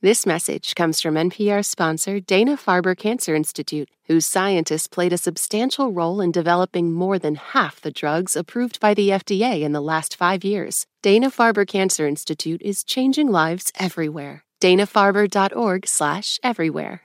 This message comes from NPR sponsor Dana-Farber Cancer Institute, whose scientists played a substantial role in developing more than half the drugs approved by the FDA in the last 5 years. Dana-Farber Cancer Institute is changing lives everywhere. danafarber.org/everywhere.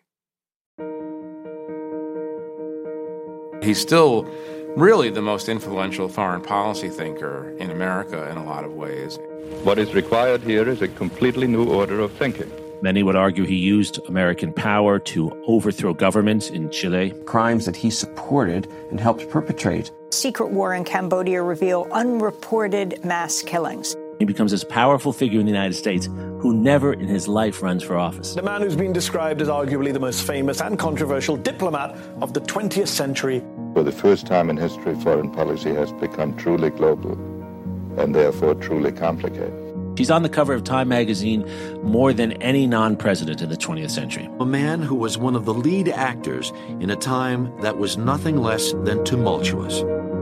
He's still really the most influential foreign policy thinker in America in a lot of ways. What is required here is a completely new order of thinking. Many would argue he used American power to overthrow governments in Chile. Crimes that he supported and helped perpetrate. Secret war in Cambodia reveal unreported mass killings. He becomes this powerful figure in the United States who never in his life runs for office. The man who's been described as arguably the most famous and controversial diplomat of the 20th century. For the first time in history, foreign policy has become truly global and therefore truly complicated. He's on the cover of Time magazine more than any non-president in the 20th century. A man who was one of the lead actors in a time that was nothing less than tumultuous.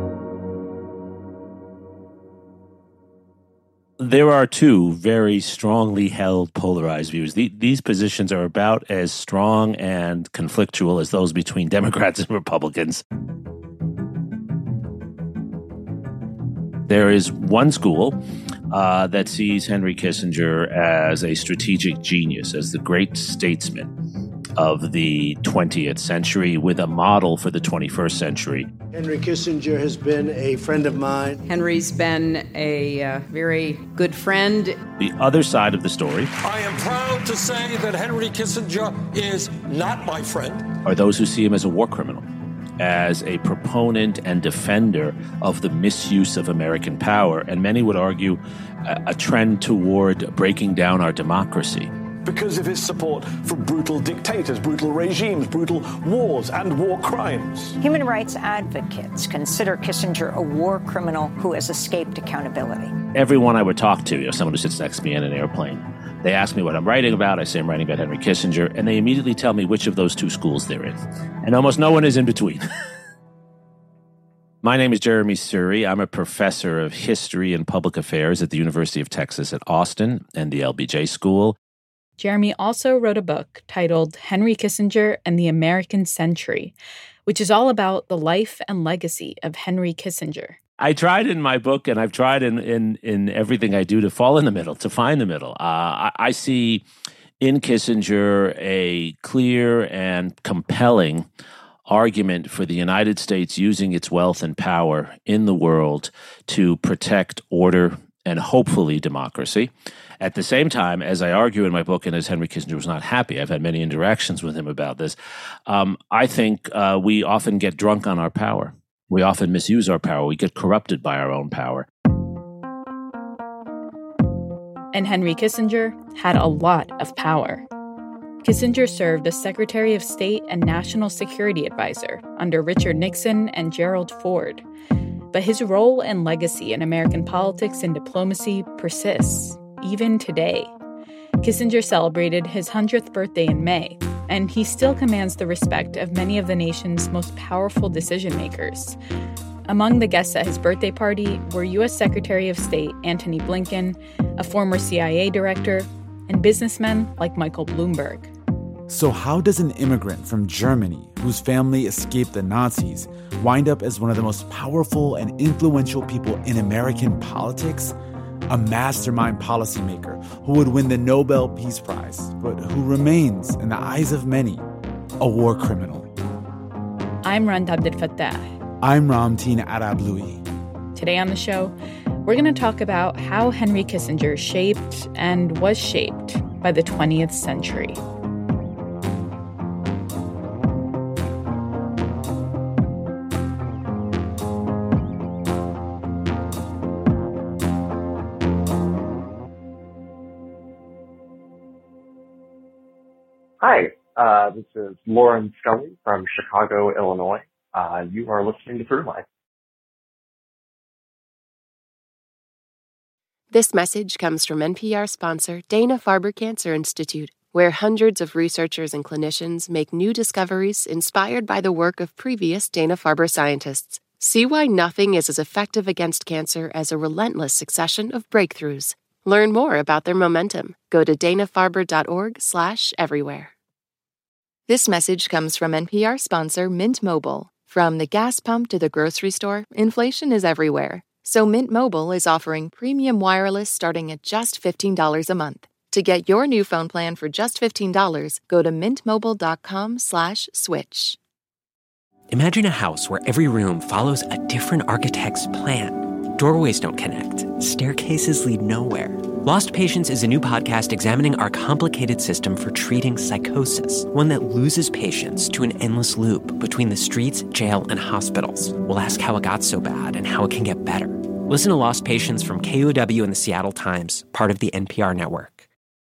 There are two very strongly held polarized views. These positions are about as strong and conflictual as those between Democrats and Republicans. There is one school that sees Henry Kissinger as a strategic genius, as the great statesman of the 20th century with a model for the 21st century. Henry Kissinger has been a friend of mine. Henry's been a very good friend. The other side of the story, I am proud to say that Henry Kissinger is not my friend, are those who see him as a war criminal, as a proponent and defender of the misuse of American power, and many would argue a trend toward breaking down our democracy. Because of his support for brutal dictators, brutal regimes, brutal wars, and war crimes. Human rights advocates consider Kissinger a war criminal who has escaped accountability. Everyone I would talk to, someone who sits next to me in an airplane, they ask me what I'm writing about. I say I'm writing about Henry Kissinger, and they immediately tell me which of those two schools they're in. And almost no one is in between. My name is Jeremy Suri. I'm a professor of history and public affairs at the University of Texas at Austin and the LBJ School. Jeremy also wrote a book titled Henry Kissinger and the American Century, which is all about the life and legacy of Henry Kissinger. I tried in my book, and I've tried in everything I do, to fall in the middle, to find the middle. I see in Kissinger a clear and compelling argument for the United States using its wealth and power in the world to protect order and hopefully democracy. At the same time, as I argue in my book, and as Henry Kissinger was not happy, I've had many interactions with him about this, I think we often get drunk on our power. We often misuse our power. We get corrupted by our own power. And Henry Kissinger had a lot of power. Kissinger served as Secretary of State and National Security Advisor under Richard Nixon and Gerald Ford. But his role and legacy in American politics and diplomacy persists, even today. Kissinger celebrated his 100th birthday in May, and he still commands the respect of many of the nation's most powerful decision-makers. Among the guests at his birthday party were U.S. Secretary of State Antony Blinken, a former CIA director, and businessmen like Michael Bloomberg. So how does an immigrant from Germany, whose family escaped the Nazis, wind up as one of the most powerful and influential people in American politics? A mastermind policymaker who would win the Nobel Peace Prize, but who remains, in the eyes of many, a war criminal. I'm Rand Abdelfatah. I'm Ramteen Arablouei. Today on the show, we're going to talk about how Henry Kissinger shaped and was shaped by the 20th century. Hi, this is Lauren Scully from Chicago, Illinois. You are listening to Throughline. This message comes from NPR sponsor Dana-Farber Cancer Institute, where hundreds of researchers and clinicians make new discoveries inspired by the work of previous Dana-Farber scientists. See why nothing is as effective against cancer as a relentless succession of breakthroughs. Learn more about their momentum. Go to danafarber.org/everywhere. This message comes from NPR sponsor Mint Mobile. From the gas pump to the grocery store, inflation is everywhere. So Mint Mobile is offering premium wireless starting at just $15 a month. To get your new phone plan for just $15, go to mintmobile.com/switch. Imagine a house where every room follows a different architect's plan. Doorways don't connect. Staircases lead nowhere. Lost Patients is a new podcast examining our complicated system for treating psychosis, one that loses patients to an endless loop between the streets, jail, and hospitals. We'll ask how it got so bad and how it can get better. Listen to Lost Patients from KUOW and the Seattle Times, part of the NPR network.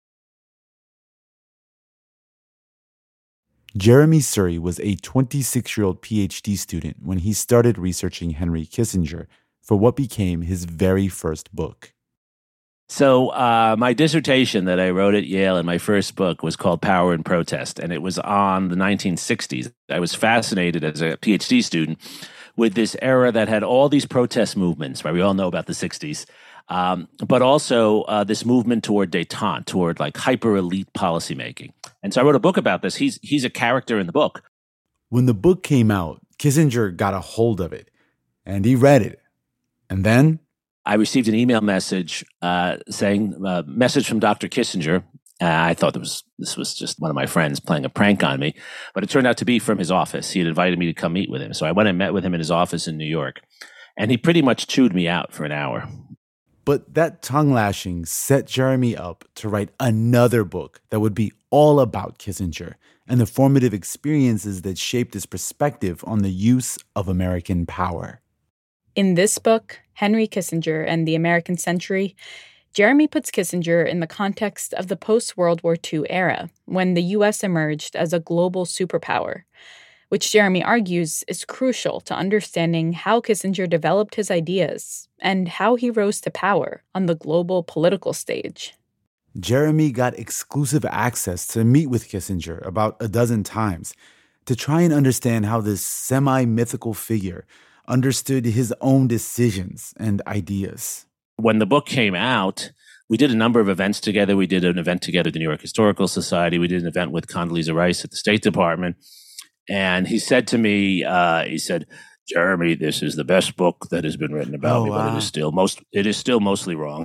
Jeremy Suri was a 26-year-old PhD student when he started researching Henry Kissinger for what became his very first book. So my dissertation that I wrote at Yale in my first book was called Power and Protest, and it was on the 1960s. I was fascinated as a PhD student with this era that had all these protest movements, right? We all know about the 60s, but also this movement toward détente, toward like hyper-elite policymaking. And so I wrote a book about this. He's a character in the book. When the book came out, Kissinger got a hold of it, and he read it. And then I received an email message saying, message from Dr. Kissinger. I thought this was just one of my friends playing a prank on me, but it turned out to be from his office. He had invited me to come meet with him. So I went and met with him in his office in New York, and he pretty much chewed me out for an hour. But that tongue lashing set Jeremy up to write another book that would be all about Kissinger and the formative experiences that shaped his perspective on the use of American power. In this book, Henry Kissinger and the American Century, Jeremy puts Kissinger in the context of the post-World War II era, when the U.S. emerged as a global superpower, which Jeremy argues is crucial to understanding how Kissinger developed his ideas and how he rose to power on the global political stage. Jeremy got exclusive access to meet with Kissinger about a dozen times to try and understand how this semi-mythical figure understood his own decisions and ideas. When the book came out, we did a number of events together. We did an event together at the New York Historical Society. We did an event with Condoleezza Rice at the State Department. And he said to me, Jeremy, this is the best book that has been written about me, but it is still mostly wrong.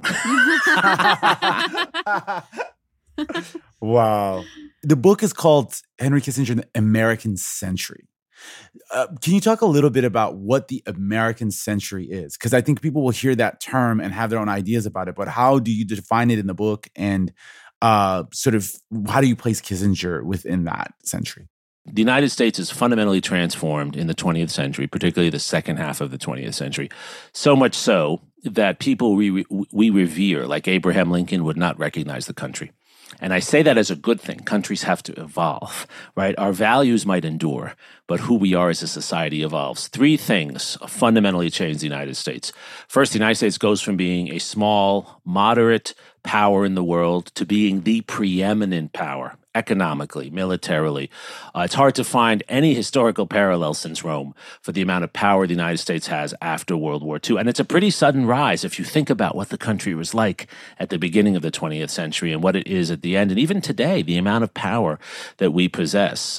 Wow. The book is called Henry Kissinger and the American Century. Can you talk a little bit about what the American century is? Because I think people will hear that term and have their own ideas about it, but how do you define it in the book, and sort of how do you place Kissinger within that century? The United States is fundamentally transformed in the 20th century, particularly the second half of the 20th century. So much so that people we revere, like Abraham Lincoln, would not recognize the country. And I say that as a good thing. Countries have to evolve, right? Our values might endure, but who we are as a society evolves. Three things fundamentally change the United States. First, the United States goes from being a small, moderate power in the world to being the preeminent power, economically, militarily. It's hard to find any historical parallel since Rome for the amount of power the United States has after World War II. And it's a pretty sudden rise if you think about what the country was like at the beginning of the 20th century and what it is at the end. And even today, the amount of power that we possess.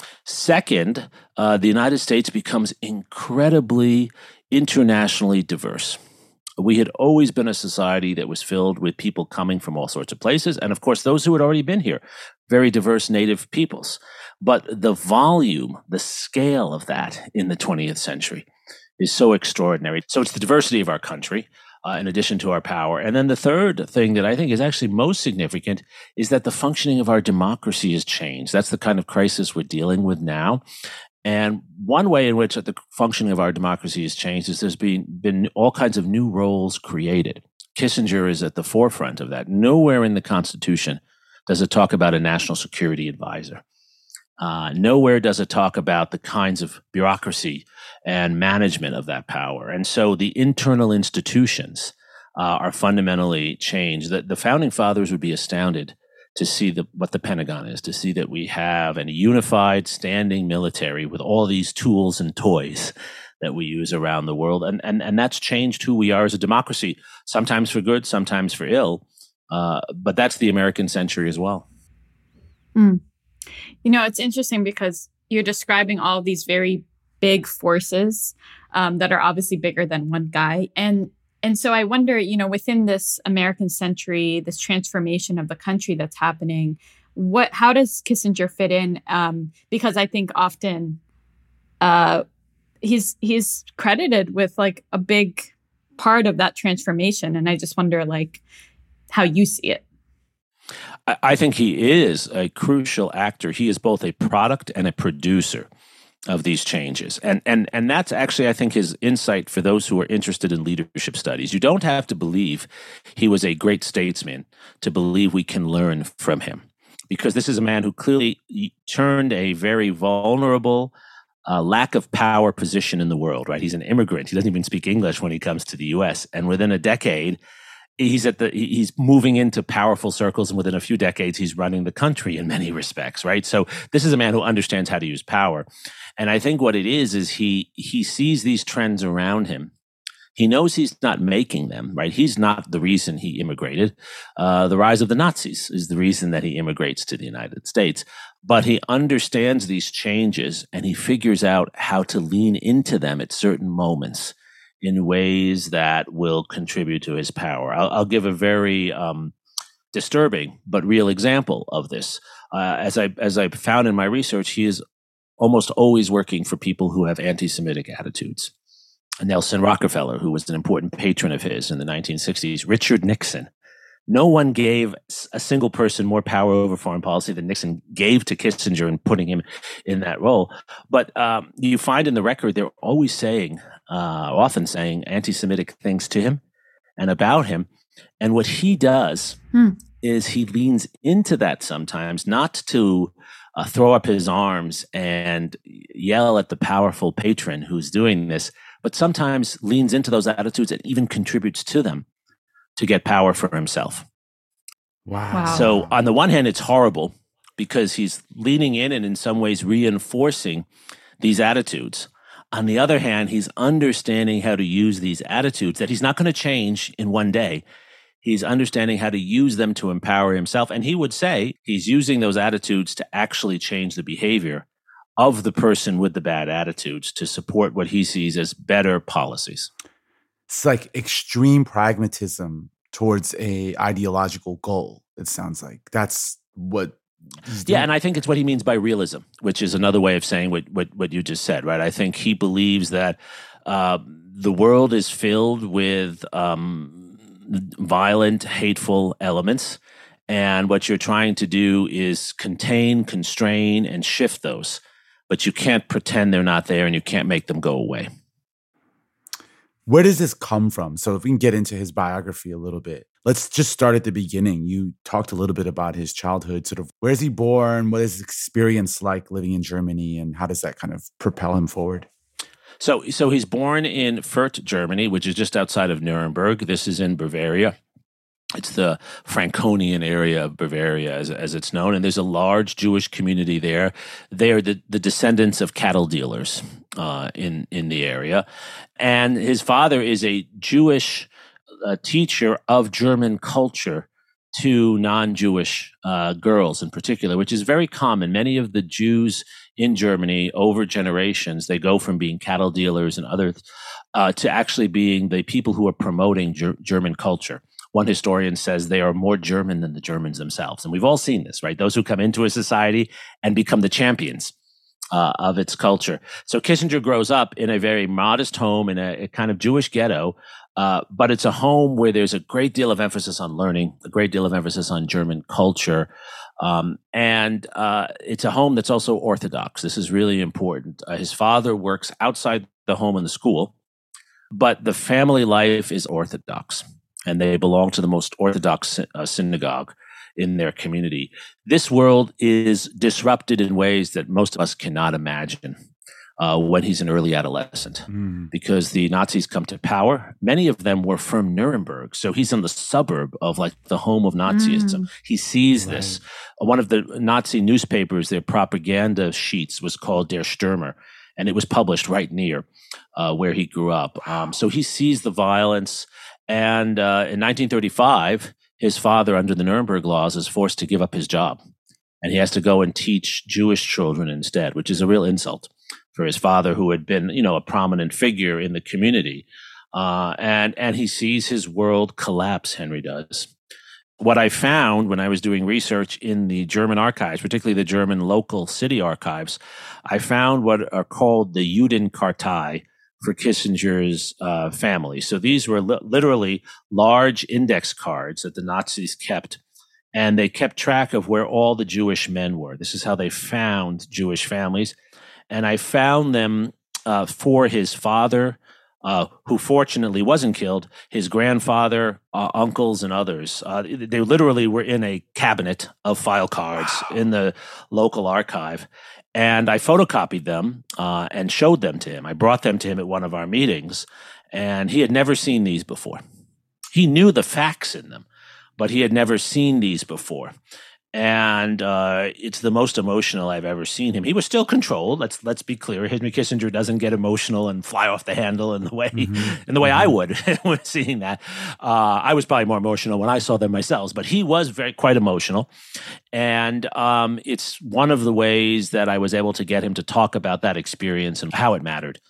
Second, the United States becomes incredibly internationally diverse. We had always been a society that was filled with people coming from all sorts of places. And of course, those who had already been here, very diverse native peoples. But the volume, the scale of that in the 20th century is so extraordinary. So it's the diversity of our country, in addition to our power. And then the third thing that I think is actually most significant is that the functioning of our democracy has changed. That's the kind of crisis we're dealing with now. And one way in which the functioning of our democracy has changed is there's been all kinds of new roles created. Kissinger is at the forefront of that. Nowhere in the Constitution does it talk about a national security advisor. Nowhere does it talk about the kinds of bureaucracy and management of that power. And so the internal institutions are fundamentally changed. The founding fathers would be astounded to see what the Pentagon is, to see that we have a unified standing military with all these tools and toys that we use around the world. And that's changed who we are as a democracy, sometimes for good, sometimes for ill. But that's the American century as well. Mm. It's interesting because you're describing all of these very big forces that are obviously bigger than one guy. And so I wonder, within this American century, this transformation of the country that's happening, how does Kissinger fit in? Because I think often he's credited with like a big part of that transformation. And I just wonder how you see it. I think he is a crucial actor. He is both a product and a producer of these changes. And that's actually, I think, his insight for those who are interested in leadership studies. You don't have to believe he was a great statesman to believe we can learn from him, because this is a man who clearly turned a very vulnerable, lack of power position in the world, right? He's an immigrant. He doesn't even speak English when he comes to the U.S. And within a decade, he's moving into powerful circles, and within a few decades, he's running the country in many respects, right? So this is a man who understands how to use power. And I think what it is he sees these trends around him. He knows he's not making them, right? He's not the reason he immigrated. The rise of the Nazis is the reason that he immigrates to the United States. But he understands these changes, and he figures out how to lean into them at certain moments in ways that will contribute to his power. I'll give a very disturbing but real example of this. As I found in my research, he is almost always working for people who have anti-Semitic attitudes. Nelson Rockefeller, who was an important patron of his in the 1960s, Richard Nixon. No one gave a single person more power over foreign policy than Nixon gave to Kissinger in putting him in that role. But you find in the record, they're always often saying anti-Semitic things to him and about him. And what he does is he leans into that sometimes, not to throw up his arms and yell at the powerful patron who's doing this, but sometimes leans into those attitudes and even contributes to them to get power for himself. Wow. So on the one hand, it's horrible because he's leaning in and in some ways reinforcing these attitudes. On the other hand, he's understanding how to use these attitudes that he's not going to change in one day. He's understanding how to use them to empower himself. And he would say he's using those attitudes to actually change the behavior of the person with the bad attitudes to support what he sees as better policies. It's like extreme pragmatism towards a ideological goal, it sounds like. That's what he's doing. Yeah, and I think it's what he means by realism, which is another way of saying what you just said, right? I think he believes that the world is filled with violent, hateful elements, and what you're trying to do is contain, constrain, and shift those. But you can't pretend they're not there, and you can't make them go away. Where does this come from? So if we can get into his biography a little bit, let's just start at the beginning. You talked a little bit about his childhood, sort of where is he born? What is his experience like living in Germany? And how does that kind of propel him forward? So he's born in Fürth, Germany, which is just outside of Nuremberg. This is in Bavaria. It's the Franconian area of Bavaria, as it's known, and there's a large Jewish community there. They are the descendants of cattle dealers in the area, and his father is a Jewish teacher of German culture to non-Jewish girls in particular, which is very common. Many of the Jews in Germany over generations, they go from being cattle dealers and others to actually being the people who are promoting German culture. One historian says they are more German than the Germans themselves. And we've all seen this, right? Those who come into a society and become the champions of its culture. So Kissinger grows up in a very modest home in a kind of Jewish ghetto, but it's a home where there's a great deal of emphasis on learning, a great deal of emphasis on German culture. And it's a home that's also Orthodox. This is really important. His father works outside the home and the school, but the family life is Orthodox, and they belong to the most Orthodox synagogue in their community. This world is disrupted in ways that most of us cannot imagine when he's an early adolescent, because the Nazis come to power. Many of them were from Nuremberg, so he's in the suburb of like the home of Nazism. He sees this. One of the Nazi newspapers, their propaganda sheets was called Der Stürmer. and it was published right near where he grew up. So he sees the violence, and in 1935, his father, under the Nuremberg laws, is forced to give up his job, and he has to go and teach Jewish children instead, which is a real insult for his father, who had been, a prominent figure in the community. And he sees his world collapse, Henry does. What I found when I was doing research in the German archives, particularly the German local city archives, I found what are called the Judenkartei for Kissinger's family. So these were literally large index cards that the Nazis kept, and they kept track of where all the Jewish men were. This is how they found Jewish families. And I found them for his father, who fortunately wasn't killed, his grandfather, uncles, and others. They literally were in a cabinet of file cards in the local archive. And I photocopied them and showed them to him. I brought them to him at one of our meetings, and he had never seen these before. He knew the facts in them, but he had never seen these before. And it's the most emotional I've ever seen him. He was still controlled. Let's be clear. Henry Kissinger doesn't get emotional and fly off the handle in the way I would when seeing that. I was probably more emotional when I saw them myself, but he was quite emotional. And it's one of the ways that I was able to get him to talk about that experience and how it mattered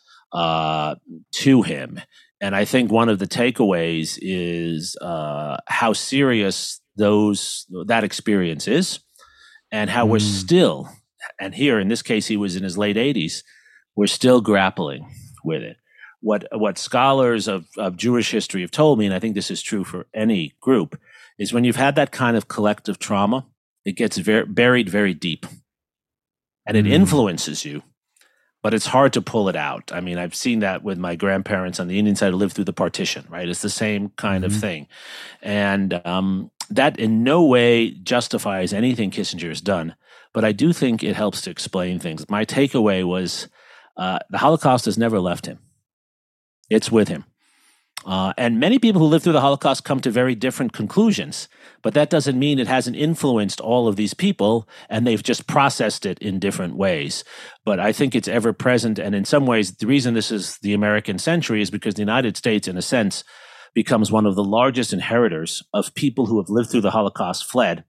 to him. And I think one of the takeaways is how serious that experience is, and how we're still, and here in this case he was in his late 80s, we're still grappling with it. What scholars of Jewish history have told me, and I think this is true for any group, is when you've had that kind of collective trauma, it gets buried very deep, and it influences you, but it's hard to pull it out. I mean, I've seen that with my grandparents on the Indian side who lived through the partition, right? It's the same kind of thing. And that in no way justifies anything Kissinger has done, but I do think it helps to explain things. My takeaway was the Holocaust has never left him. It's with him. And many people who lived through the Holocaust come to very different conclusions, but that doesn't mean it hasn't influenced all of these people, and they've just processed it in different ways. But I think it's ever present, and in some ways, the reason this is the American century is because the United States, in a sense, becomes one of the largest inheritors of people who have lived through the Holocaust, fled,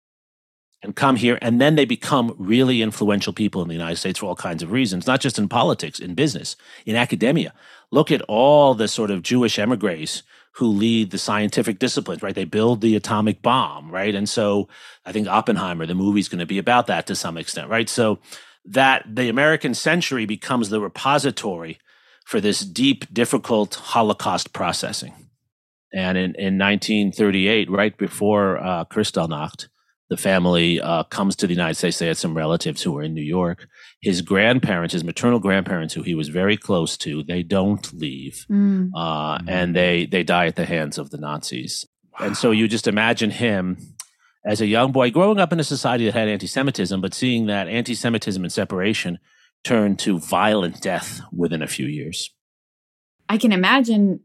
and come here, and then they become really influential people in the United States for all kinds of reasons, not just in politics, in business, in academia. Look at all the sort of Jewish emigres who lead the scientific disciplines, right? They build the atomic bomb, right? And so I think Oppenheimer, the movie's going to be about that to some extent, right? So that the American century becomes the repository for this deep, difficult Holocaust processing. And in 1938, right before Kristallnacht, the family comes to the United States. They had some relatives who were in New York. His grandparents, his maternal grandparents, who he was very close to, they don't leave. And they die at the hands of the Nazis. Wow. And so you just imagine him as a young boy growing up in a society that had anti-Semitism, but seeing that anti-Semitism and separation turn to violent death within a few years. I can imagine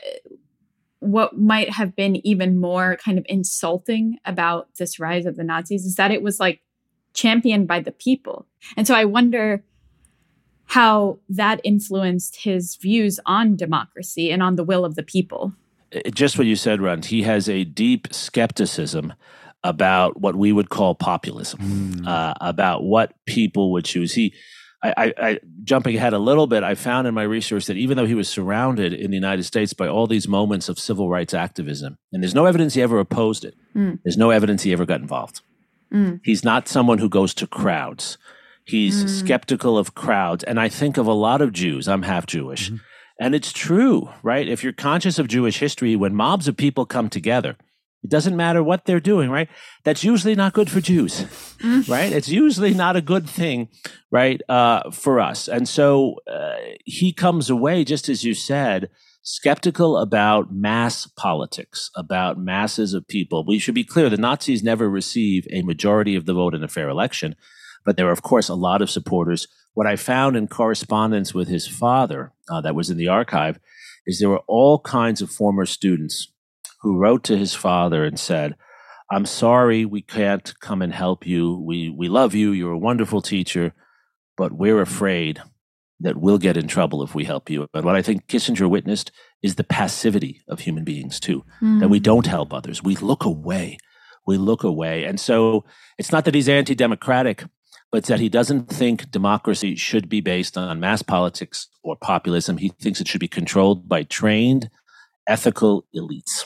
what might have been even more kind of insulting about this rise of the Nazis is that it was like championed by the people. And so I wonder how that influenced his views on democracy and on the will of the people. Just what you said, Rund. He has a deep skepticism about what we would call populism, about what people would choose. I jumping ahead a little bit, I found in my research that even though he was surrounded in the United States by all these moments of civil rights activism, and there's no evidence he ever opposed it, there's no evidence he ever got involved. He's not someone who goes to crowds. He's skeptical of crowds. And I think of a lot of Jews. I'm half Jewish. And it's true, right? If you're conscious of Jewish history, when mobs of people come together, it doesn't matter what they're doing, right? That's usually not good for Jews, right? It's usually not a good thing, right, for us. And so he comes away, just as you said, skeptical about mass politics, about masses of people. We should be clear, the Nazis never receive a majority of the vote in a fair election, but there are, of course, a lot of supporters. What I found in correspondence with his father that was in the archive is there were all kinds of former students who wrote to his father and said, I'm sorry we can't come and help you. We love you. You're a wonderful teacher, but we're afraid that we'll get in trouble if we help you. But what I think Kissinger witnessed is the passivity of human beings too, that we don't help others. We look away. And so it's not that he's anti-democratic, but it's that he doesn't think democracy should be based on mass politics or populism. He thinks it should be controlled by trained, ethical elites.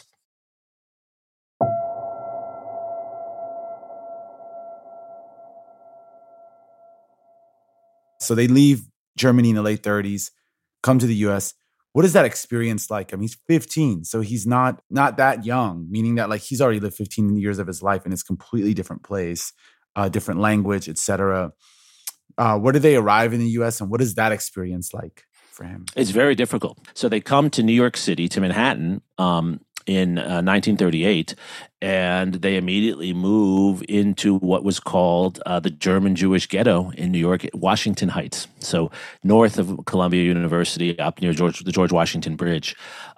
So they leave Germany in the late 30s, come to the U.S. What is that experience like? I mean, he's 15, so he's not that young, meaning that like he's already lived 15 years of his life in this completely different place, different language, etc. Where do they arrive in the U.S. and what is that experience like for him? It's very difficult. So they come to New York City, to Manhattan, in 1938, and they immediately move into what was called the German Jewish ghetto in New York, Washington Heights. So north of Columbia University, up near the George Washington Bridge.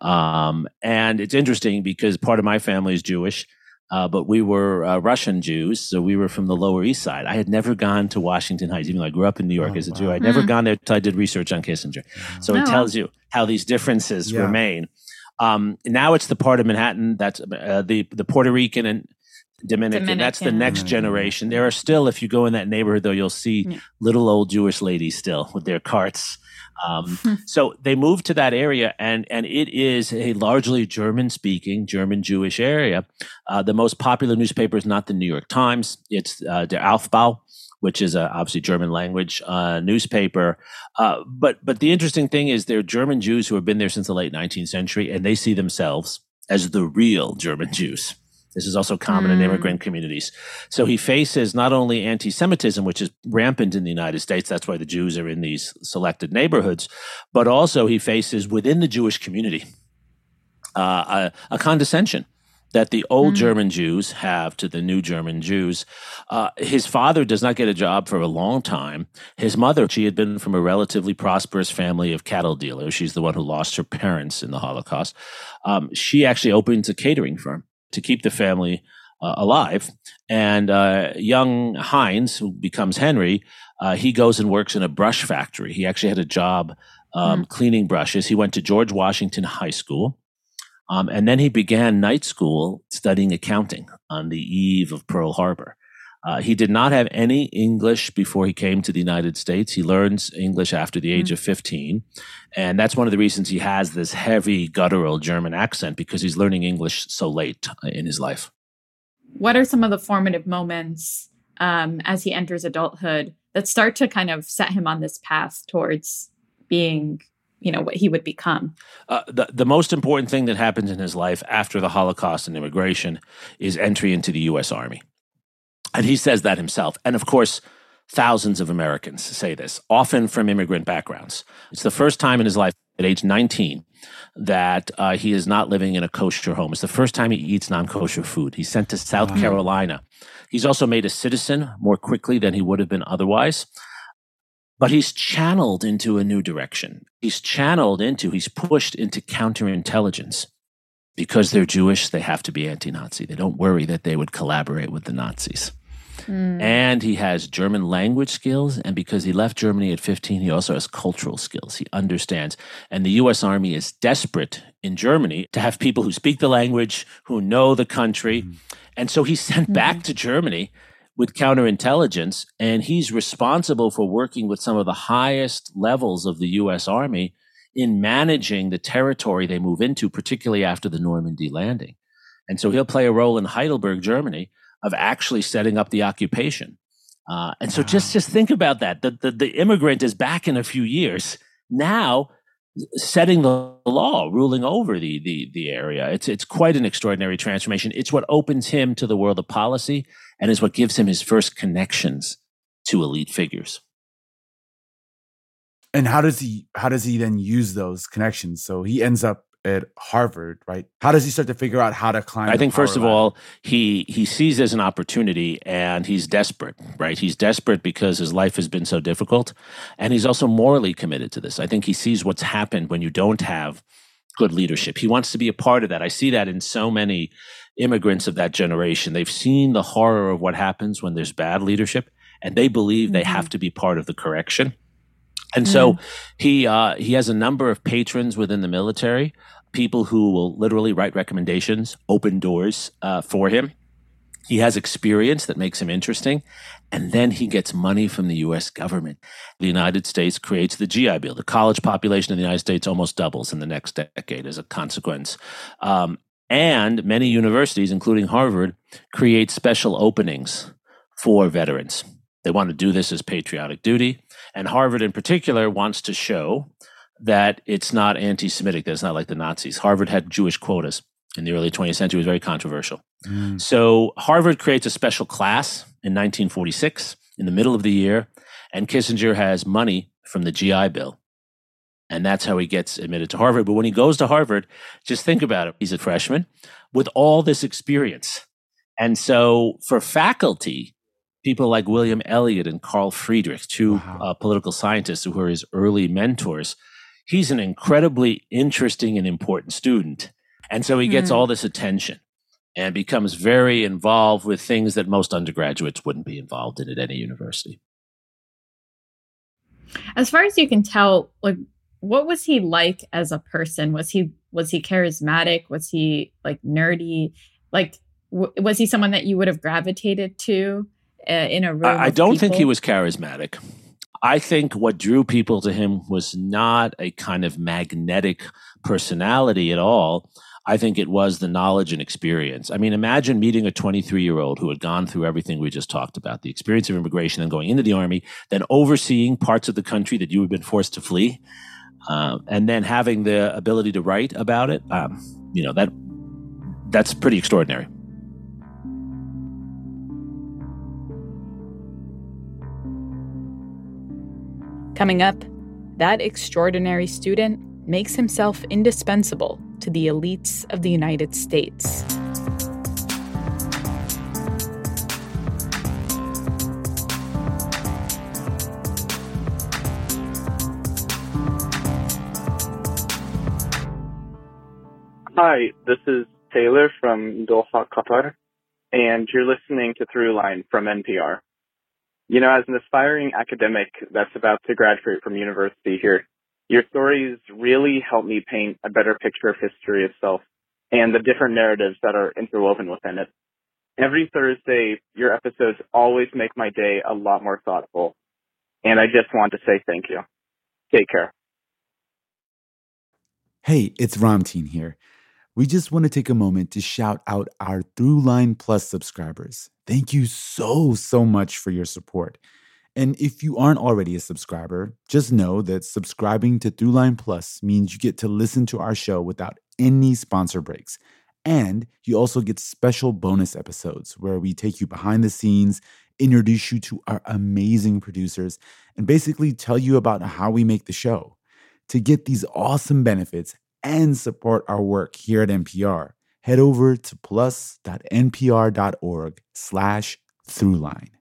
And it's interesting because part of my family is Jewish, but we were Russian Jews, so we were from the Lower East Side. I had never gone to Washington Heights, even though I grew up in New York as a Jew. I'd never gone there until I did research on Kissinger. So it tells you how these differences remain. Now it's the part of Manhattan that's the Puerto Rican and Dominican. That's the next generation. There are still, if you go in that neighborhood, though, you'll see little old Jewish ladies still with their carts. So they moved to that area, and it is a largely German-speaking, German-Jewish area. The most popular newspaper is not the New York Times. It's Der Aufbau, which is obviously German language newspaper. But the interesting thing is they're German Jews who have been there since the late 19th century, and they see themselves as the real German Jews. This is also common in immigrant communities. So he faces not only anti-Semitism, which is rampant in the United States, that's why the Jews are in these selected neighborhoods, but also he faces within the Jewish community a condescension that the old German Jews have to the new German Jews. His father does not get a job for a long time. His mother, she had been from a relatively prosperous family of cattle dealers. She's the one who lost her parents in the Holocaust. She actually opens a catering firm to keep the family alive. And young Heinz, who becomes Henry, he goes and works in a brush factory. He actually had a job cleaning brushes. He went to George Washington High School. And then he began night school studying accounting on the eve of Pearl Harbor. He did not have any English before he came to the United States. He learns English after the age of 15. And that's one of the reasons he has this heavy, guttural German accent, because he's learning English so late in his life. What are some of the formative moments as he enters adulthood that start to kind of set him on this path towards being, you know, what he would become? The most important thing that happens in his life after the Holocaust and immigration is entry into the U.S. Army. And he says that himself. And of course, thousands of Americans say this, often from immigrant backgrounds. It's the first time in his life at age 19 that he is not living in a kosher home. It's the first time he eats non-kosher food. He's sent to South Carolina. He's also made a citizen more quickly than he would have been otherwise. But he's channeled into a new direction. He's pushed into counterintelligence. Because they're Jewish, they have to be anti-Nazi. They don't worry that they would collaborate with the Nazis. And he has German language skills. And because he left Germany at 15, he also has cultural skills. He understands. And the U.S. Army is desperate in Germany to have people who speak the language, who know the country. And so he's sent back to Germany with counterintelligence. And he's responsible for working with some of the highest levels of the U.S. Army in managing the territory they move into, particularly after the Normandy landing. And so he'll play a role in Heidelberg, Germany, of actually setting up the occupation. And so just think about that. The immigrant is back in a few years, now setting the law, ruling over the area. It's quite an extraordinary transformation. It's what opens him to the world of policy and is what gives him his first connections to elite figures. And how does he then use those connections? So he ends up at Harvard, right? How does he start to figure out how to climb? I think first of all, he sees it as an opportunity and he's desperate, right? He's desperate because his life has been so difficult. And he's also morally committed to this. I think he sees what's happened when you don't have good leadership. He wants to be a part of that. I see that in so many immigrants of that generation. They've seen the horror of what happens when there's bad leadership, and they believe they have to be part of the correction. And so he has a number of patrons within the military, people who will literally write recommendations, open doors for him. He has experience that makes him interesting. And then he gets money from the U.S. government. The United States creates the GI Bill. The college population in the United States almost doubles in the next decade as a consequence. And many universities, including Harvard, create special openings for veterans. They want to do this as patriotic duty. And Harvard in particular wants to show that it's not anti-Semitic, that it's not like the Nazis. Harvard had Jewish quotas in the early 20th century. It was very controversial. So Harvard creates a special class in 1946 in the middle of the year, and Kissinger has money from the GI Bill. And that's how he gets admitted to Harvard. But when he goes to Harvard, just think about it. He's a freshman with all this experience. And so for faculty, people like William Elliott and Carl Friedrich, two political scientists who were his early mentors, he's an incredibly interesting and important student. And so he gets all this attention and becomes very involved with things that most undergraduates wouldn't be involved in at any university. As far as you can tell, like, what was he like as a person? Was he charismatic? Was he like nerdy? Like, was he someone that you would have gravitated to in a room? I don't think he was charismatic. I think what drew people to him was not a kind of magnetic personality at all. I think it was the knowledge and experience. I mean, imagine meeting a 23-year-old who had gone through everything we just talked about, the experience of immigration, then going into the Army, then overseeing parts of the country that you had been forced to flee, and then having the ability to write about it. That's pretty extraordinary. Coming up, that extraordinary student makes himself indispensable to the elites of the United States. Hi, this is Taylor from Doha, Qatar, and you're listening to Throughline from NPR. You know, as an aspiring academic that's about to graduate from university here, your stories really help me paint a better picture of history itself and the different narratives that are interwoven within it. Every Thursday, your episodes always make my day a lot more thoughtful, and I just want to say thank you. Take care. Hey, it's Ramteen here. We just want to take a moment to shout out our Throughline Plus subscribers. Thank you so much for your support. And if you aren't already a subscriber, just know that subscribing to Throughline Plus means you get to listen to our show without any sponsor breaks. And you also get special bonus episodes where we take you behind the scenes, introduce you to our amazing producers, and basically tell you about how we make the show. To get these awesome benefits and support our work here at NPR, head over to plus.npr.org/Throughline.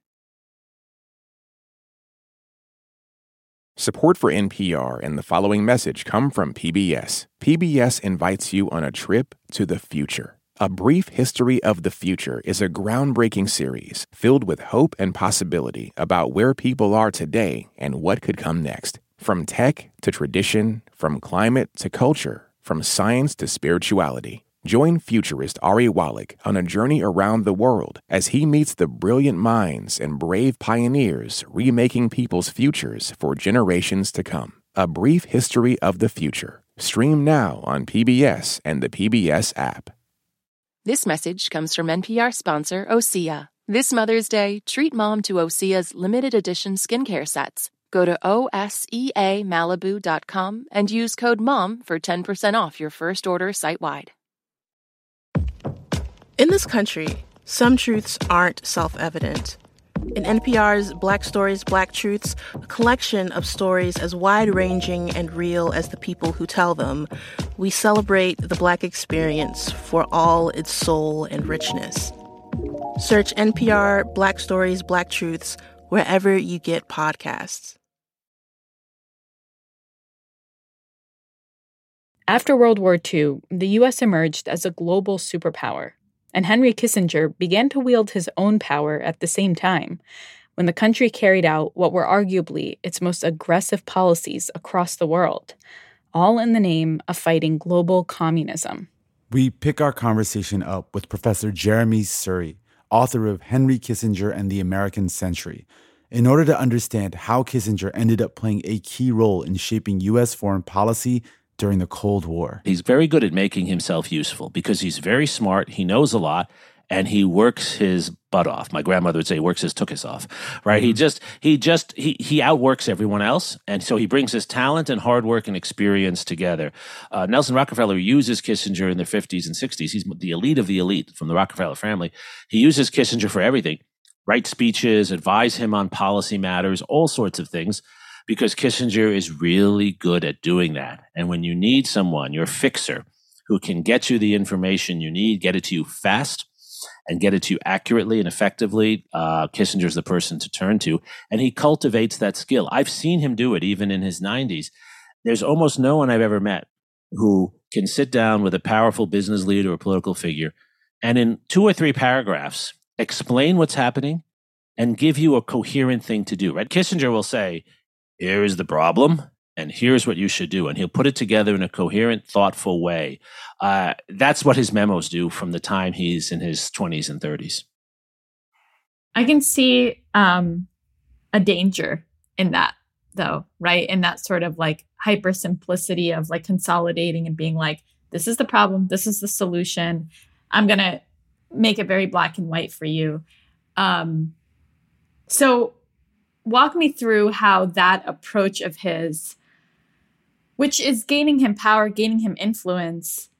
Support for NPR and the following message come from PBS. PBS invites you on a trip to the future. A Brief History of the Future is a groundbreaking series filled with hope and possibility about where people are today and what could come next. From tech to tradition, from climate to culture, from science to spirituality. Join futurist Ari Wallach on a journey around the world as he meets the brilliant minds and brave pioneers remaking people's futures for generations to come. A Brief History of the Future. Stream now on PBS and the PBS app. This message comes from NPR sponsor Osea. This Mother's Day, treat mom to Osea's limited edition skincare sets. Go to OSEAMalibu.com and use code MOM for 10% off your first order site-wide. In this country, some truths aren't self-evident. In NPR's Black Stories, Black Truths, a collection of stories as wide-ranging and real as the people who tell them, we celebrate the Black experience for all its soul and richness. Search NPR Black Stories, Black Truths wherever you get podcasts. After World War II, the U.S. emerged as a global superpower, and Henry Kissinger began to wield his own power at the same time, when the country carried out what were arguably its most aggressive policies across the world, all in the name of fighting global communism. We pick our conversation up with Professor Jeremy Surrey, author of Henry Kissinger and the American Century, in order to understand how Kissinger ended up playing a key role in shaping U.S. foreign policy during the Cold War. He's very good at making himself useful because he's very smart, he knows a lot, and he works his butt off. My grandmother would say he works his tuchus off, right? Mm-hmm. He outworks everyone else, and so he brings his talent and hard work and experience together. Nelson Rockefeller uses Kissinger in the 50s and 60s. He's the elite of the elite from the Rockefeller family. He uses Kissinger for everything. Write speeches, advise him on policy matters, all sorts of things, because Kissinger is really good at doing that. And when you need someone, your fixer, who can get you the information you need, get it to you fast, and get it to you accurately and effectively, Kissinger's the person to turn to. And he cultivates that skill. I've seen him do it even in his 90s. There's almost no one I've ever met who can sit down with a powerful business leader or political figure and in 2 or 3 paragraphs explain what's happening and give you a coherent thing to do, right? Kissinger will say, here is the problem, and here's what you should do. And he'll put it together in a coherent, thoughtful way. That's what his memos do from the time he's in his 20s and 30s. I can see a danger in that, though, right? In that sort of like hyper simplicity of like consolidating and being like, this is the problem, this is the solution. I'm going to make it very black and white for you. So walk me through how that approach of his, which is gaining him power, gaining him influence,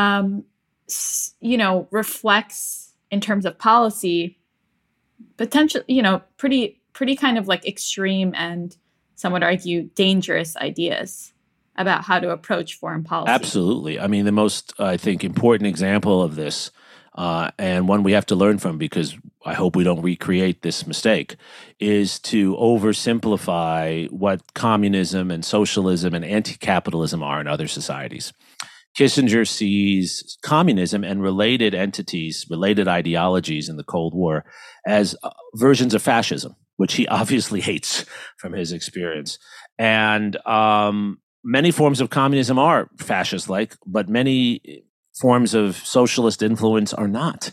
reflects in terms of policy, potential, pretty kind of like extreme and some would argue dangerous ideas about how to approach foreign policy. Absolutely. I mean, the most, I think, important example of this, and one we have to learn from because I hope we don't recreate this mistake, is to oversimplify what communism and socialism and anti-capitalism are in other societies. Kissinger sees communism and related entities, related ideologies in the Cold War as versions of fascism, which he obviously hates from his experience. And many forms of communism are fascist-like, but many forms of socialist influence are not.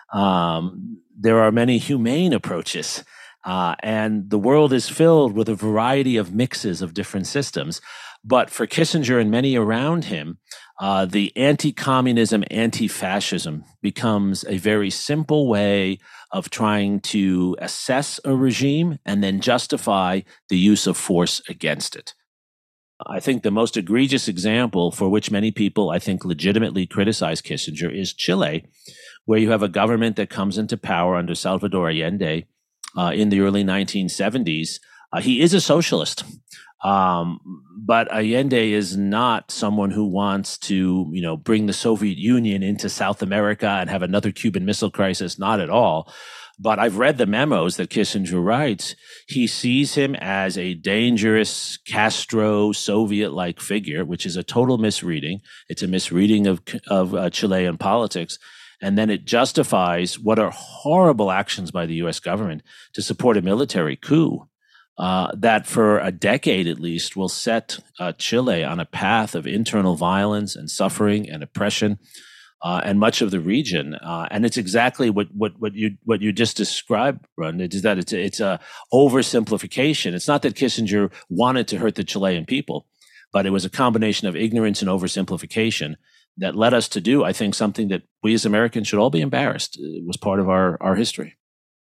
There are many humane approaches, and the world is filled with a variety of mixes of different systems. But for Kissinger and many around him, the anti-communism, anti-fascism becomes a very simple way of trying to assess a regime and then justify the use of force against it. I think the most egregious example for which many people, I think, legitimately criticize Kissinger is Chile, where you have a government that comes into power under Salvador Allende in the early 1970s. He is a socialist, but Allende is not someone who wants to, bring the Soviet Union into South America and have another Cuban Missile Crisis. Not at all. But I've read the memos that Kissinger writes. He sees him as a dangerous Castro Soviet-like figure, which is a total misreading. It's a misreading of Chilean politics. And then it justifies what are horrible actions by the U.S. government to support a military coup that for a decade at least will set Chile on a path of internal violence and suffering and oppression. And much of the region, and it's exactly what you just described, Run. It's that it's a oversimplification. It's not that Kissinger wanted to hurt the Chilean people, but it was a combination of ignorance and oversimplification that led us to do, I think, something that we as Americans should all be embarrassed. It was part of our history.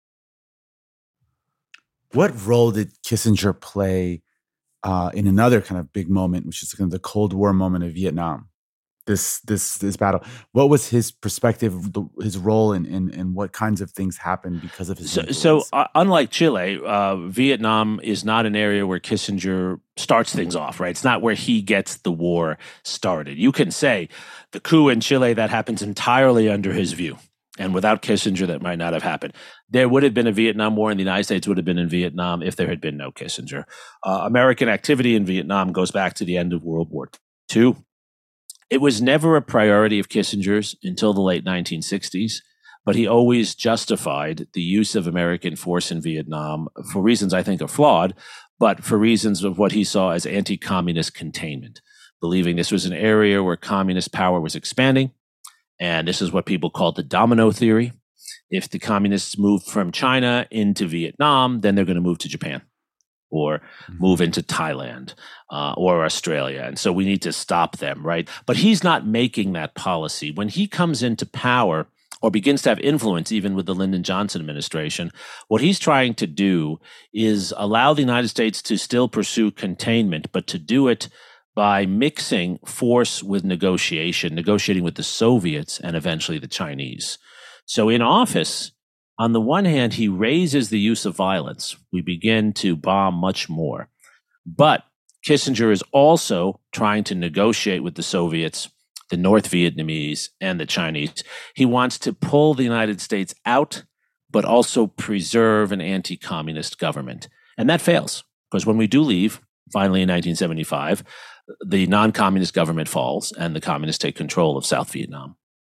What role did Kissinger play in another kind of big moment, which is kind of the Cold War moment of Vietnam? This battle. What was his perspective, his role, and what kinds of things happened because of his influence? So unlike Chile, Vietnam is not an area where Kissinger starts things off, right? It's not where he gets the war started. You can say the coup in Chile, that happens entirely under his view. And without Kissinger, that might not have happened. There would have been a Vietnam War, and the United States would have been in Vietnam if there had been no Kissinger. American activity in Vietnam goes back to the end of World War II. It was never a priority of Kissinger's until the late 1960s. but he always justified the use of American force in Vietnam for reasons I think are flawed, but for reasons of what he saw as anti-communist containment, believing this was an area where communist power was expanding. And this is what people called the domino theory. If the communists move from China into Vietnam, then they're going to move to Japan or move into Thailand or Australia. And so we need to stop them, right? But he's not making that policy. When he comes into power or begins to have influence, even with the Lyndon Johnson administration, what he's trying to do is allow the United States to still pursue containment, but to do it by mixing force with negotiating with the Soviets and eventually the Chinese. So in office, on the one hand, he raises the use of violence. We begin to bomb much more. But Kissinger is also trying to negotiate with the Soviets, the North Vietnamese, and the Chinese. He wants to pull the United States out, but also preserve an anti-communist government. And that fails, because when we do leave, finally in 1975, the non-communist government falls and the communists take control of South Vietnam.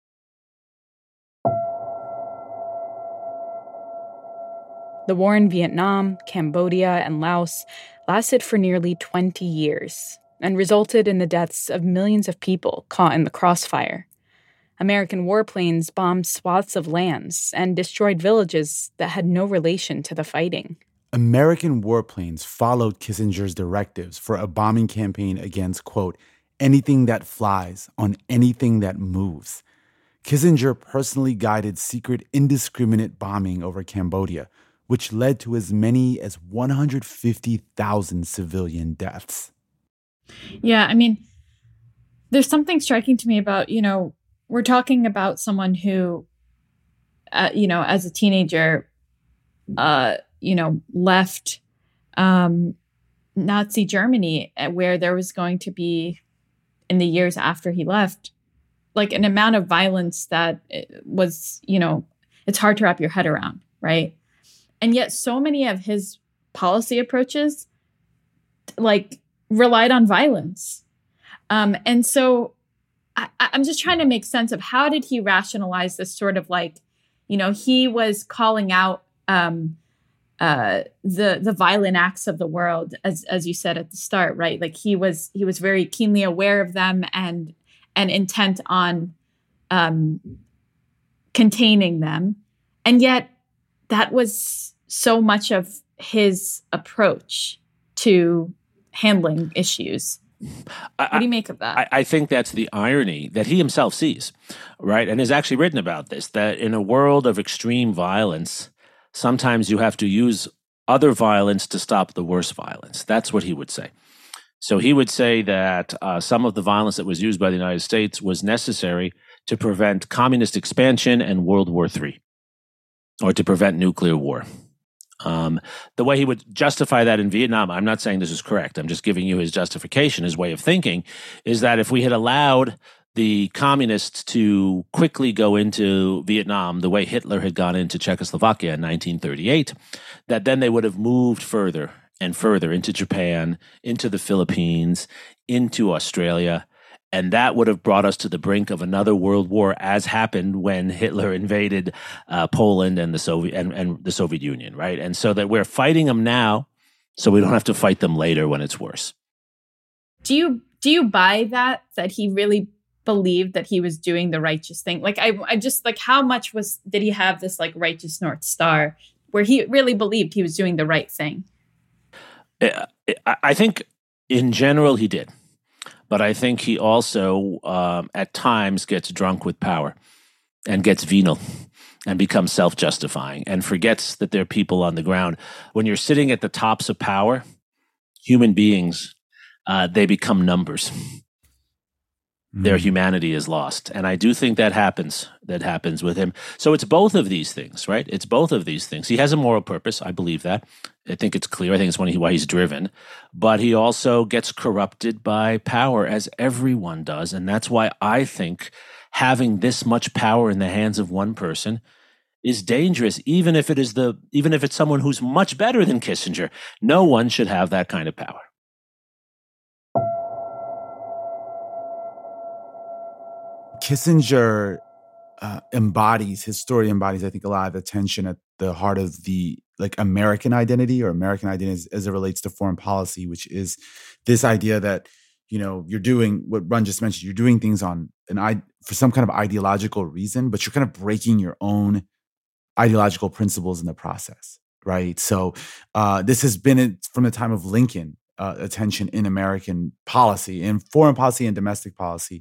The war in Vietnam, Cambodia, and Laos lasted for nearly 20 years and resulted in the deaths of millions of people caught in the crossfire. American warplanes bombed swaths of lands and destroyed villages that had no relation to the fighting. American warplanes followed Kissinger's directives for a bombing campaign against, quote, anything that flies on anything that moves. Kissinger personally guided secret indiscriminate bombing over Cambodia, which led to as many as 150,000 civilian deaths. Yeah, I mean, there's something striking to me about, we're talking about someone who, as a teenager, left Nazi Germany, where there was going to be, in the years after he left, like an amount of violence that was, it's hard to wrap your head around, right? And yet so many of his policy approaches, relied on violence. And so I'm just trying to make sense of how did he rationalize this sort of he was calling out the violent acts of the world, as you said at the start, right? Like he was very keenly aware of them and intent on containing them. And yet that was so much of his approach to handling issues. What do you make of that? I think that's the irony that he himself sees, right? And has actually written about this, that in a world of extreme violence, sometimes you have to use other violence to stop the worst violence. That's what he would say. So he would say that some of the violence that was used by the United States was necessary to prevent communist expansion and World War III, or to prevent nuclear war. The way he would justify that in Vietnam, I'm not saying this is correct. I'm just giving you his justification, his way of thinking, is that if we had allowed the communists to quickly go into Vietnam the way Hitler had gone into Czechoslovakia in 1938, that then they would have moved further and further into Japan, into the Philippines, into Australia. And that would have brought us to the brink of another world war, as happened when Hitler invaded Poland and the Soviet Union, right? And so that we're fighting them now, so we don't have to fight them later when it's worse. Do you buy that he really believed that he was doing the righteous thing? I just how much did he have this righteous North Star where he really believed he was doing the right thing? I think in general he did. But I think he also, at times, gets drunk with power and gets venal and becomes self-justifying and forgets that there are people on the ground. When you're sitting at the tops of power, human beings, they become numbers. Their humanity is lost. And I do think that happens with him. So it's both of these things, right? It's both of these things. He has a moral purpose. I believe that. I think it's clear. I think it's why he's driven. But he also gets corrupted by power, as everyone does. And that's why I think having this much power in the hands of one person is dangerous, even if it's someone who's much better than Kissinger. No one should have that kind of power. Kissinger his story embodies, I think, a lot of the tension at the heart of the American identity or American identity as it relates to foreign policy, which is this idea that, you're doing what Run just mentioned, you're doing things for some kind of ideological reason, but you're kind of breaking your own ideological principles in the process, right? So this has been from the time of Lincoln, a tension in American policy, in foreign policy and domestic policy.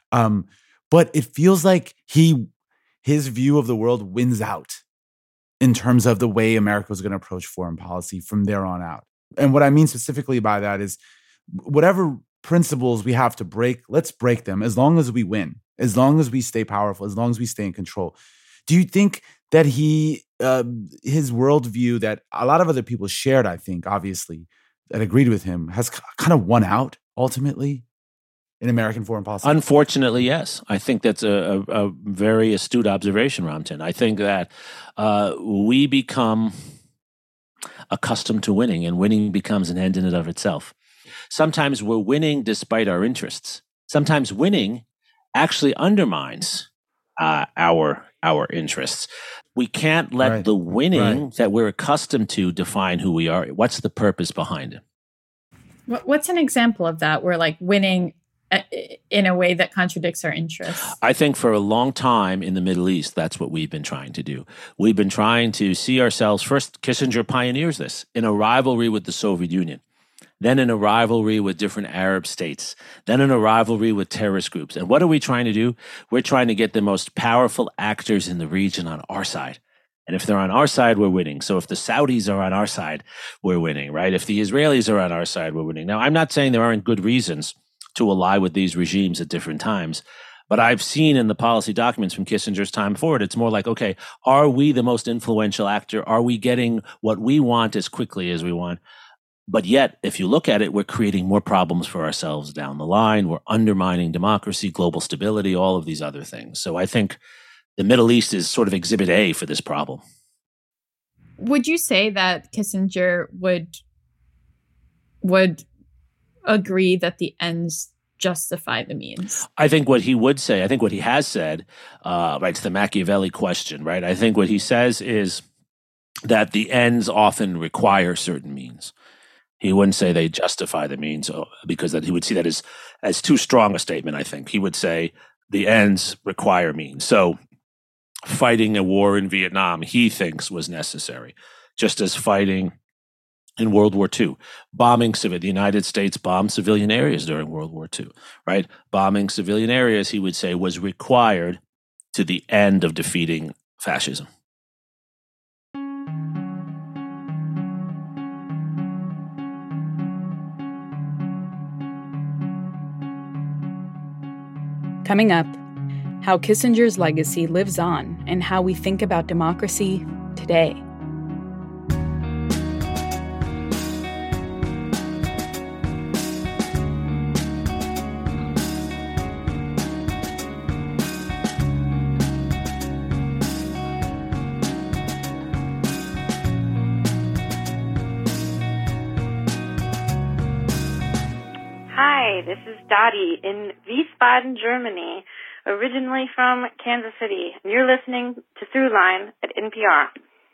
But it feels like his view of the world wins out in terms of the way America was going to approach foreign policy from there on out. And what I mean specifically by that is whatever principles we have to break, let's break them as long as we win, as long as we stay powerful, as long as we stay in control. Do you think that his worldview that a lot of other people shared, I think, obviously, that agreed with him, has kind of won out ultimately in American foreign policy? Unfortunately, yes. I think that's a very astute observation, Ramtin. I think that we become accustomed to winning, and winning becomes an end in and of itself. Sometimes we're winning despite our interests. Sometimes winning actually undermines our interests. We can't let the winning that we're accustomed to define who we are. What's the purpose behind it? What's an example of that, where winning in a way that contradicts our interests? I think for a long time in the Middle East, that's what we've been trying to do. We've been trying to see ourselves, first, Kissinger pioneers this, in a rivalry with the Soviet Union, then in a rivalry with different Arab states, then in a rivalry with terrorist groups. And what are we trying to do? We're trying to get the most powerful actors in the region on our side. And if they're on our side, we're winning. So if the Saudis are on our side, we're winning, right? If the Israelis are on our side, we're winning. Now, I'm not saying there aren't good reasons to ally with these regimes at different times, but I've seen in the policy documents from Kissinger's time forward, it's more like, okay, are we the most influential actor? Are we getting what we want as quickly as we want? But yet, if you look at it, we're creating more problems for ourselves down the line. We're undermining democracy, global stability, all of these other things. So I think the Middle East is sort of exhibit A for this problem. Would you say that Kissinger would agree that the ends justify the means? I think what he would say, I think what he has said, it's the Machiavelli question, right? I think what he says is that the ends often require certain means. He wouldn't say they justify the means because that he would see that as too strong a statement, I think. He would say the ends require means. So fighting a war in Vietnam, he thinks was necessary, just as fighting in World War II. The United States bombed civilian areas during World War II, right? Bombing civilian areas, he would say, was required to the end of defeating fascism. Coming up, how Kissinger's legacy lives on and how we think about democracy today. Hi, this is Dottie in Wiesbaden, Germany, originally from Kansas City. And you're listening to Throughline at NPR.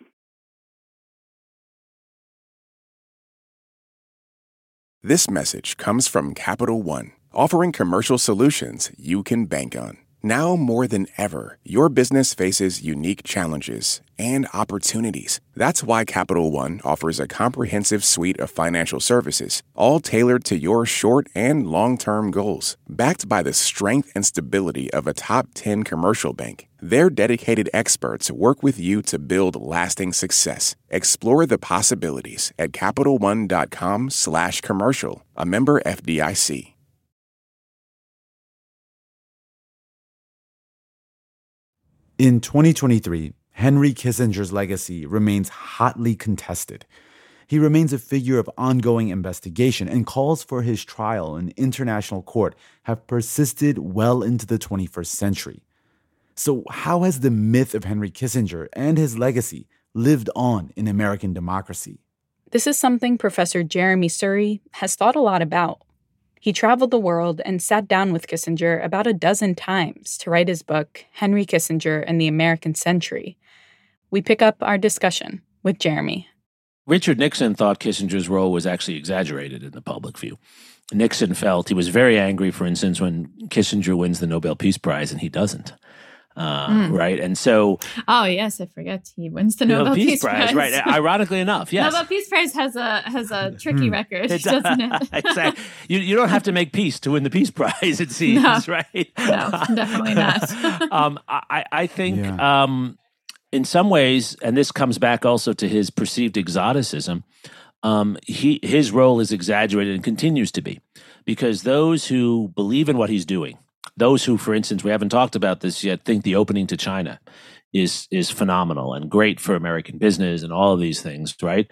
This message comes from Capital One, offering commercial solutions you can bank on. Now more than ever, your business faces unique challenges and opportunities. That's why Capital One offers a comprehensive suite of financial services, all tailored to your short and long-term goals. Backed by the strength and stability of a top 10 commercial bank, their dedicated experts work with you to build lasting success. Explore the possibilities at CapitalOne.com/commercial, a member FDIC. In 2023, Henry Kissinger's legacy remains hotly contested. He remains a figure of ongoing investigation, and calls for his trial in international court have persisted well into the 21st century. So how has the myth of Henry Kissinger and his legacy lived on in American democracy? This is something Professor Jeremy Surrey has thought a lot about. He traveled the world and sat down with Kissinger about a dozen times to write his book, Henry Kissinger and the American Century. We pick up our discussion with Jeremy. Richard Nixon thought Kissinger's role was actually exaggerated in the public view. Nixon felt he was very angry, for instance, when Kissinger wins the Nobel Peace Prize and he doesn't. Right. And so. Oh, yes. I forget. He wins the Nobel Peace Prize. Right. Ironically enough. Yes. Nobel Peace Prize has a tricky record, doesn't it? Exactly. You don't have to make peace to win the Peace Prize, it seems. No. Right. No, definitely not. I think in some ways, and this comes back also to his perceived exoticism, his role is exaggerated and continues to be, because those who believe in what he's doing, those who, for instance, we haven't talked about this yet, think the opening to China is phenomenal and great for American business and all of these things, right?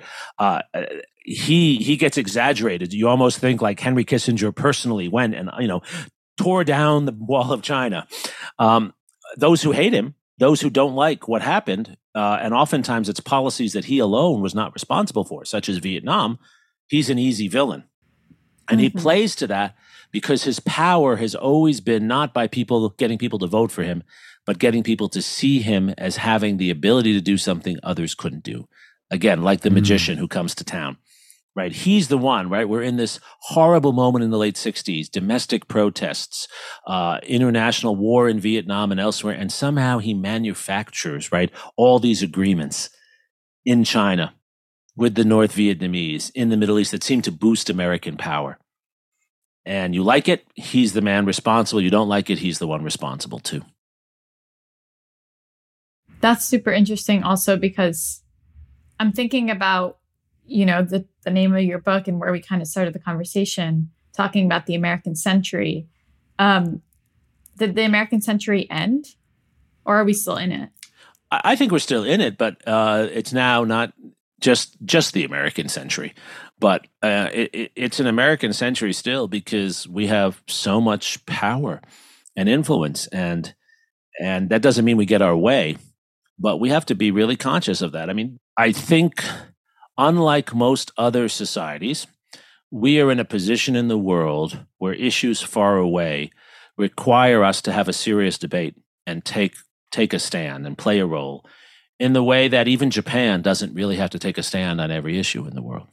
He gets exaggerated. You almost think like Henry Kissinger personally went and tore down the wall of China. Those who hate him, those who don't like what happened, and oftentimes it's policies that he alone was not responsible for, such as Vietnam, he's an easy villain. And he plays to that because his power has always been not by getting people to vote for him, but getting people to see him as having the ability to do something others couldn't do. Again, like the magician who comes to town, right? He's the one, right? We're in this horrible moment in the late 60s, domestic protests, international war in Vietnam and elsewhere, and somehow he manufactures, right, all these agreements in China with the North Vietnamese, in the Middle East, that seem to boost American power. And you like it, he's the man responsible. You don't like it, he's the one responsible too. That's super interesting also because I'm thinking about, the name of your book and where we kind of started the conversation, talking about the American century. Did the American century end, or are we still in it? I think we're still in it, but it's now not just the American century, but it's an American century still because we have so much power and influence, and that doesn't mean we get our way, but we have to be really conscious of that. I mean, I think unlike most other societies, we are in a position in the world where issues far away require us to have a serious debate and take a stand and play a role in the way that even Japan doesn't really have to take a stand on every issue in the world.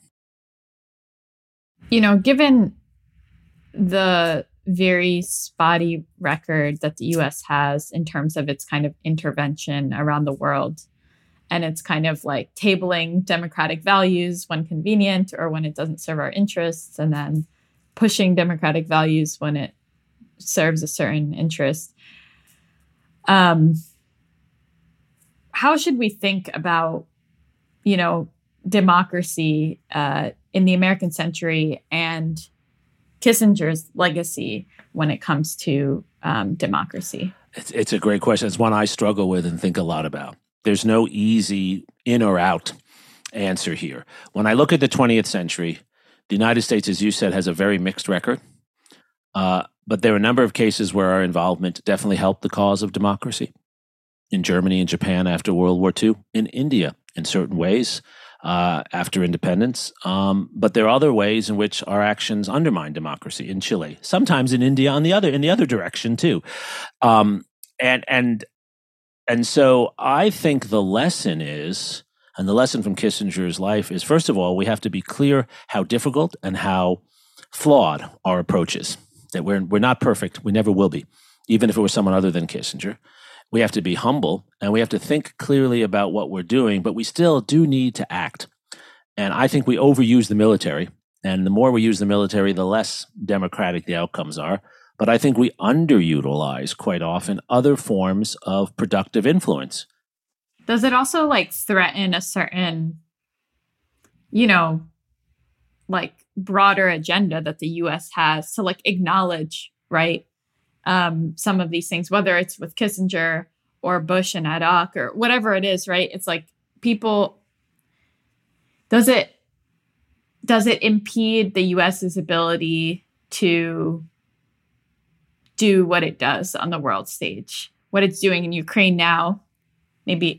Given the very spotty record that the U.S. has in terms of its kind of intervention around the world, and it's kind of like tabling democratic values when convenient or when it doesn't serve our interests, and then pushing democratic values when it serves a certain interest. How should we think about, democracy in the American century and Kissinger's legacy when it comes to democracy? It's a great question. It's one I struggle with and think a lot about. There's no easy in or out answer here. When I look at the 20th century, the United States, as you said, has a very mixed record. But there are a number of cases where our involvement definitely helped the cause of democracy. In Germany and Japan after World War II, in India in certain ways after independence. But there are other ways in which our actions undermine democracy in Chile, sometimes in India in the other direction too. And so I think the lesson is, and the lesson from Kissinger's life is, first of all, we have to be clear how difficult and how flawed our approach is, that we're not perfect. We never will be, even if it was someone other than Kissinger. We have to be humble and we have to think clearly about what we're doing, but we still do need to act. And I think we overuse the military. And the more we use the military, the less democratic the outcomes are. But I think we underutilize quite often other forms of productive influence. Does it also threaten a certain, broader agenda that the U.S. has to acknowledge, right? Some of these things, whether it's with Kissinger or Bush and ad hoc or whatever it is, right? It's like people, does it impede the U.S.'s ability to do what it does on the world stage, what it's doing in Ukraine now, maybe,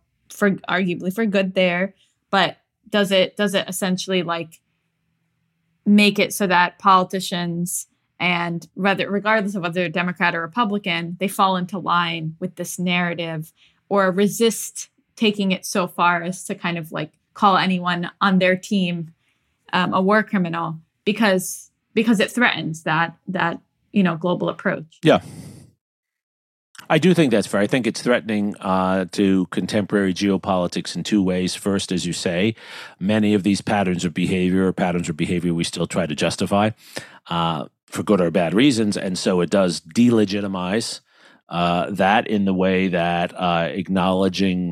arguably for good there, but does it essentially make it so that politicians, and regardless of whether they're Democrat or Republican, they fall into line with this narrative or resist taking it so far as to kind of like call anyone on their team a war criminal because it threatens that global approach. Yeah. I do think that's fair. I think it's threatening to contemporary geopolitics in two ways. First, as you say, many of these patterns of behavior we still try to justify for good or bad reasons. And so it does delegitimize that in the way that acknowledging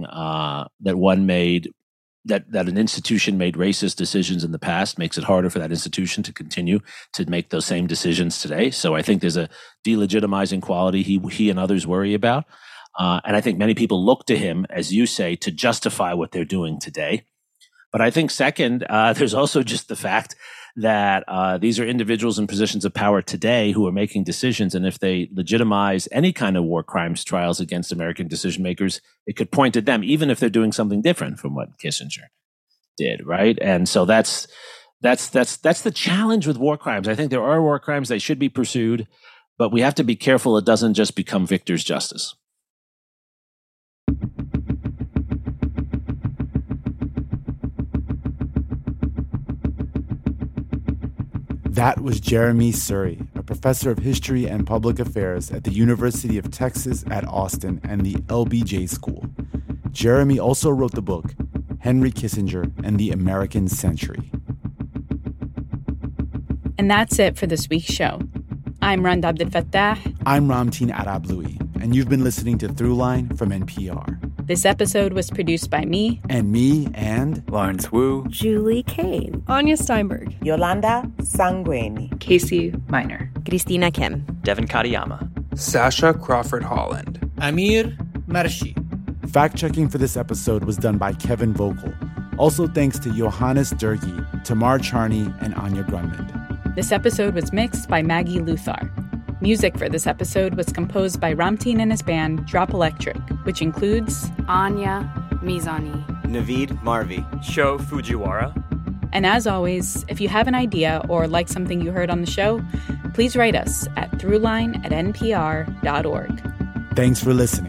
that an institution made racist decisions in the past makes it harder for that institution to continue to make those same decisions today. So I think there's a delegitimizing quality he and others worry about. And I think many people look to him, as you say, to justify what they're doing today. But I think second, there's also just the fact that these are individuals in positions of power today who are making decisions. And if they legitimize any kind of war crimes trials against American decision makers, it could point at them, even if they're doing something different from what Kissinger did, right? And so that's the challenge with war crimes. I think there are war crimes that should be pursued, but we have to be careful it doesn't just become victor's justice. That was Jeremy Suri, a professor of history and public affairs at the University of Texas at Austin and the LBJ School. Jeremy also wrote the book, Henry Kissinger and the American Century. And that's it for this week's show. I'm Rand Abdelfattah. I'm Ramtin Arablouei, and you've been listening to Throughline from NPR. This episode was produced by me. And me and Lawrence Wu. Julie Kane. Anya Steinberg. Yolanda Sangweni. Casey Minor. Christina Kim. Devin Katayama. Sasha Crawford Holland. Amir Marshi. Fact-checking for this episode was done by Kevin Vogel. Also thanks to Johannes Durgi, Tamar Charney, and Anya Grundmann. This episode was mixed by Maggie Luthar. Music for this episode was composed by Ramtin and his band Drop Electric, which includes Anya Mizani, Naveed Marvi, Sho Fujiwara. And as always, if you have an idea or like something you heard on the show, please write us at throughline@npr.org. Thanks for listening.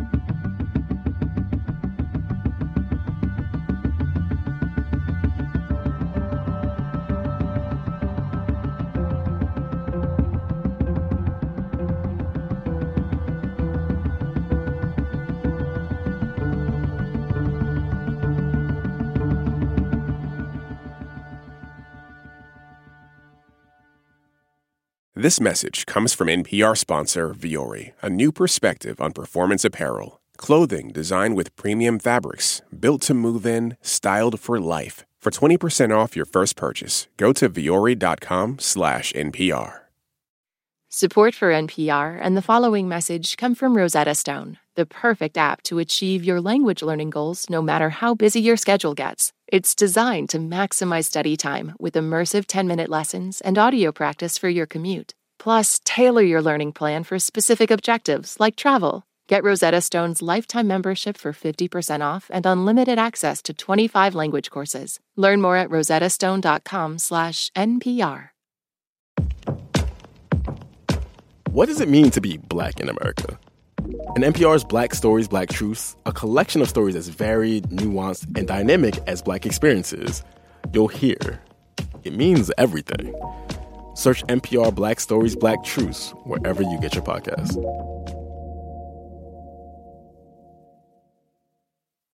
This message comes from NPR sponsor Vuori, a new perspective on performance apparel. Clothing designed with premium fabrics, built to move in, styled for life. For 20% off your first purchase, go to vuori.com/NPR. Support for NPR and the following message come from Rosetta Stone, the perfect app to achieve your language learning goals no matter how busy your schedule gets. It's designed to maximize study time with immersive 10-minute lessons and audio practice for your commute. Plus, tailor your learning plan for specific objectives like travel. Get Rosetta Stone's lifetime membership for 50% off and unlimited access to 25 language courses. Learn more at rosettastone.com/NPR. What does it mean to be Black in America? In NPR's Black Stories, Black Truths, a collection of stories as varied, nuanced, and dynamic as Black experiences, you'll hear it means everything. Search NPR Black Stories, Black Truths wherever you get your podcasts.